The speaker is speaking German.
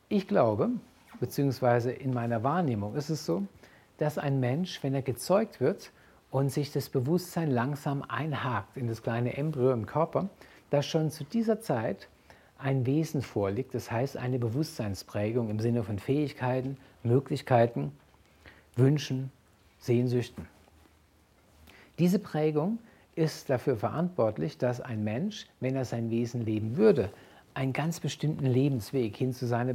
Ich glaube, beziehungsweise in meiner Wahrnehmung ist es so, dass ein Mensch, wenn er gezeugt wird und sich das Bewusstsein langsam einhakt in das kleine Embryo im Körper, dass schon zu dieser Zeit ein Wesen vorliegt, das heißt eine Bewusstseinsprägung im Sinne von Fähigkeiten, Möglichkeiten, Wünschen, Sehnsüchten. Diese Prägung ist dafür verantwortlich, dass ein Mensch, wenn er sein Wesen leben würde, einen ganz bestimmten Lebensweg hin zu seiner